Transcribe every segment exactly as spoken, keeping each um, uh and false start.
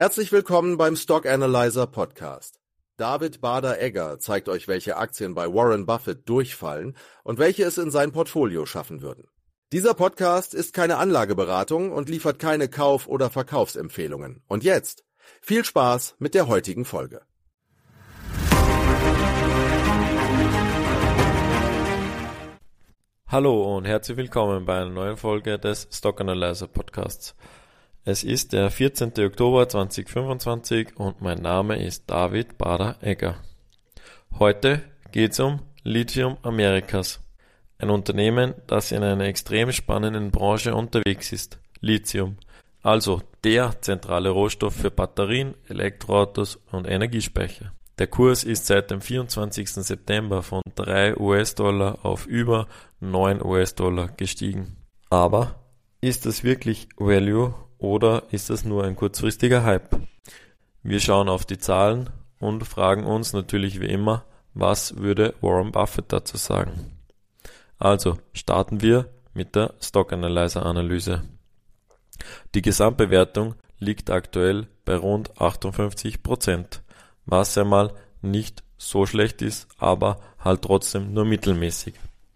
Herzlich willkommen beim Stock Analyzer Podcast. David Bader-Egger zeigt euch, welche Aktien bei Warren Buffett durchfallen und welche es in sein Portfolio schaffen würden. Dieser Podcast ist keine Anlageberatung und liefert keine Kauf- oder Verkaufsempfehlungen. Und jetzt viel Spaß mit der heutigen Folge. Hallo und herzlich willkommen bei einer neuen Folge des Stock Analyzer Podcasts. Es ist der vierzehnten Oktober zweitausendfünfundzwanzig und mein Name ist David Bader-Egger. Heute geht es um Lithium Americas, ein Unternehmen, das in einer extrem spannenden Branche unterwegs ist, Lithium, also der zentrale Rohstoff für Batterien, Elektroautos und Energiespeicher. Der Kurs ist seit dem vierundzwanzigsten September von drei US-Dollar auf über neun US-Dollar gestiegen. Aber ist das wirklich Value oder ist das nur ein kurzfristiger Hype? Wir schauen auf die Zahlen und fragen uns natürlich wie immer, was würde Warren Buffett dazu sagen? Also starten wir mit der Stock Analyzer Analyse. Die Gesamtbewertung liegt aktuell bei rund achtundfünfzig Prozent, was einmal nicht so schlecht ist, aber halt trotzdem nur mittelmäßig.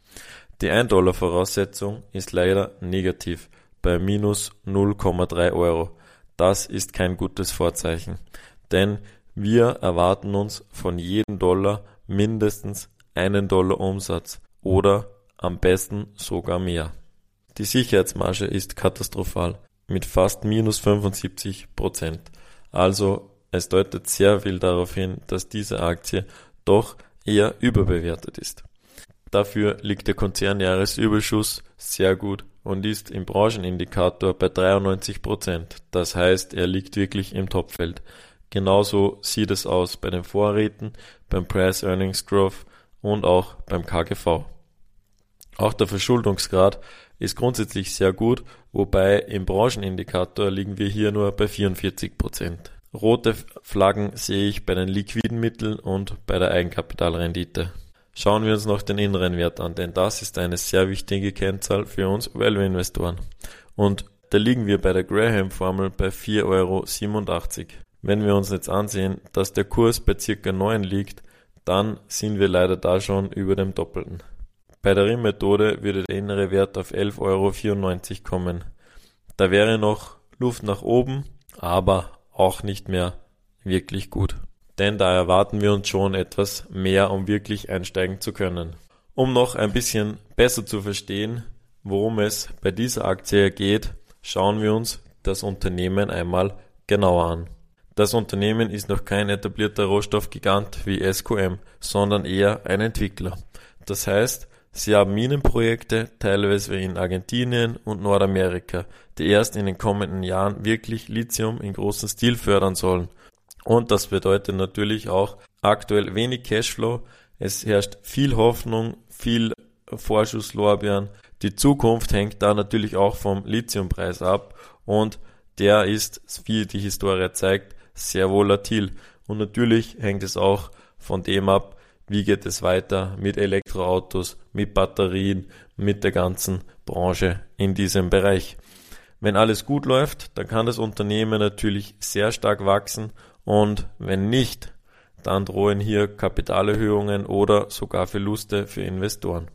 Die ein Dollar Voraussetzung ist leider negativ bei minus null Komma drei Euro. Das ist kein gutes Vorzeichen, denn wir erwarten uns von jedem Dollar mindestens einen Dollar Umsatz oder am besten sogar mehr. Die Sicherheitsmarge ist katastrophal mit fast minus fünfundsiebzig Prozent. Also es deutet sehr viel darauf hin, dass diese Aktie doch eher überbewertet ist. Dafür liegt der Konzernjahresüberschuss sehr gut und ist im Branchenindikator bei dreiundneunzig Prozent. Das heißt, er liegt wirklich im Topfeld. Genauso sieht es aus bei den Vorräten, beim Price Earnings Growth und auch beim K G V. Auch der Verschuldungsgrad ist grundsätzlich sehr gut, wobei im Branchenindikator liegen wir hier nur bei vierundvierzig Prozent. Rote Flaggen sehe ich bei den liquiden Mitteln und bei der Eigenkapitalrendite. Schauen wir uns noch den inneren Wert an, denn das ist eine sehr wichtige Kennzahl für uns Value-Investoren. Und da liegen wir bei der Graham-Formel bei vier Euro siebenundachtzig. Wenn wir uns jetzt ansehen, dass der Kurs bei circa neun liegt, dann sind wir leider da schon über dem Doppelten. Bei der R I M-Methode würde der innere Wert auf elf Euro vierundneunzig kommen. Da wäre noch Luft nach oben, aber auch nicht mehr wirklich gut. Denn da erwarten wir uns schon etwas mehr, um wirklich einsteigen zu können. Um noch ein bisschen besser zu verstehen, worum es bei dieser Aktie geht, schauen wir uns das Unternehmen einmal genauer an. Das Unternehmen ist noch kein etablierter Rohstoffgigant wie S Q M, sondern eher ein Entwickler. Das heißt, sie haben Minenprojekte, teilweise in Argentinien und Nordamerika, die erst in den kommenden Jahren wirklich Lithium in großem Stil fördern sollen. Und das bedeutet natürlich auch aktuell wenig Cashflow. Es herrscht viel Hoffnung, viel Vorschusslorbeeren. Die Zukunft hängt da natürlich auch vom Lithiumpreis ab und der ist, wie die Historie zeigt, sehr volatil. Und natürlich hängt es auch von dem ab, wie geht es weiter mit Elektroautos, mit Batterien, mit der ganzen Branche in diesem Bereich. Wenn alles gut läuft, dann kann das Unternehmen natürlich sehr stark wachsen und wenn nicht, dann drohen hier Kapitalerhöhungen oder sogar Verluste für Investoren.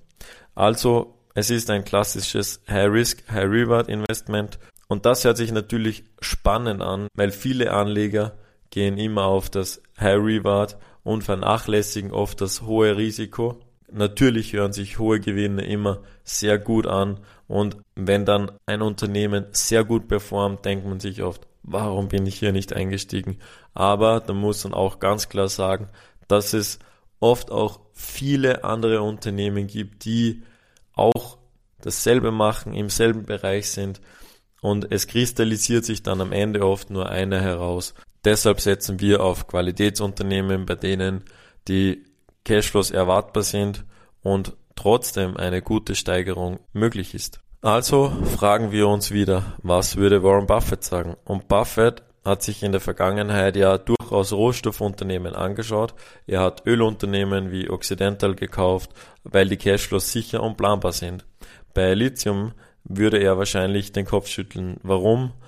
Also es ist ein klassisches High-Risk, High-Reward-Investment und das hört sich natürlich spannend an, weil viele Anleger gehen immer auf das High-Reward und vernachlässigen oft das hohe Risiko. Natürlich hören sich hohe Gewinne immer sehr gut an und wenn dann ein Unternehmen sehr gut performt, denkt man sich oft, warum bin ich hier nicht eingestiegen? Aber da muss man auch ganz klar sagen, dass es oft auch viele andere Unternehmen gibt, die auch dasselbe machen, im selben Bereich sind und es kristallisiert sich dann am Ende oft nur einer heraus. Deshalb setzen wir auf Qualitätsunternehmen, bei denen die Cashflows erwartbar sind und trotzdem eine gute Steigerung möglich ist. Also fragen wir uns wieder, was würde Warren Buffett sagen? Und Buffett hat sich in der Vergangenheit ja durchaus Rohstoffunternehmen angeschaut. Er hat Ölunternehmen wie Occidental gekauft, weil die Cashflows sicher und planbar sind. Bei Lithium würde er wahrscheinlich den Kopf schütteln. Warum?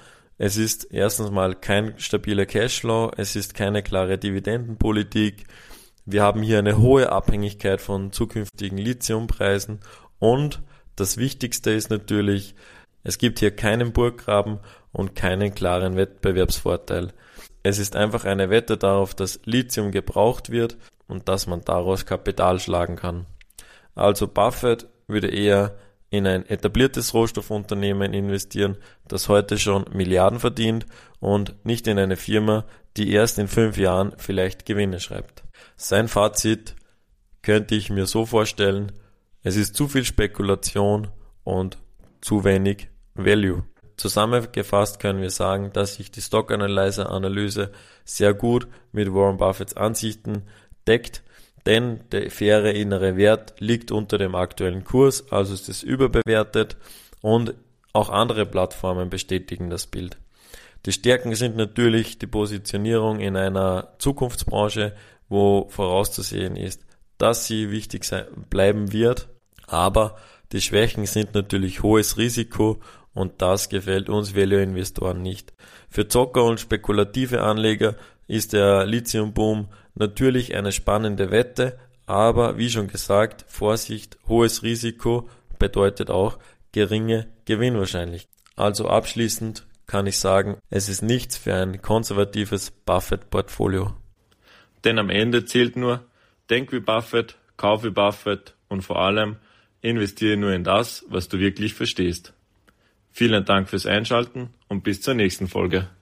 Es ist erstens mal kein stabiler Cashflow, es ist keine klare Dividendenpolitik. Wir haben hier eine hohe Abhängigkeit von zukünftigen Lithiumpreisen und das Wichtigste ist natürlich, es gibt hier keinen Burggraben und keinen klaren Wettbewerbsvorteil. Es ist einfach eine Wette darauf, dass Lithium gebraucht wird und dass man daraus Kapital schlagen kann. Also Buffett würde eher in ein etabliertes Rohstoffunternehmen investieren, das heute schon Milliarden verdient und nicht in eine Firma, die erst in fünf Jahren vielleicht Gewinne schreibt. Sein Fazit könnte ich mir so vorstellen, es ist zu viel Spekulation und zu wenig Value. Zusammengefasst können wir sagen, dass sich die Stock Analyzer Analyse sehr gut mit Warren Buffetts Ansichten deckt, denn der faire innere Wert liegt unter dem aktuellen Kurs, also ist es überbewertet und auch andere Plattformen bestätigen das Bild. Die Stärken sind natürlich die Positionierung in einer Zukunftsbranche, wo vorauszusehen ist, dass sie wichtig sein, bleiben wird, aber die Schwächen sind natürlich hohes Risiko und das gefällt uns Value-Investoren nicht. Für Zocker und spekulative Anleger ist der Lithium-Boom natürlich eine spannende Wette, aber wie schon gesagt, Vorsicht, hohes Risiko bedeutet auch geringe Gewinnwahrscheinlichkeit. Also abschließend kann ich sagen, es ist nichts für ein konservatives Buffett-Portfolio. Denn am Ende zählt nur, denk wie Buffett, kauf wie Buffett und vor allem investiere nur in das, was du wirklich verstehst. Vielen Dank fürs Einschalten und bis zur nächsten Folge.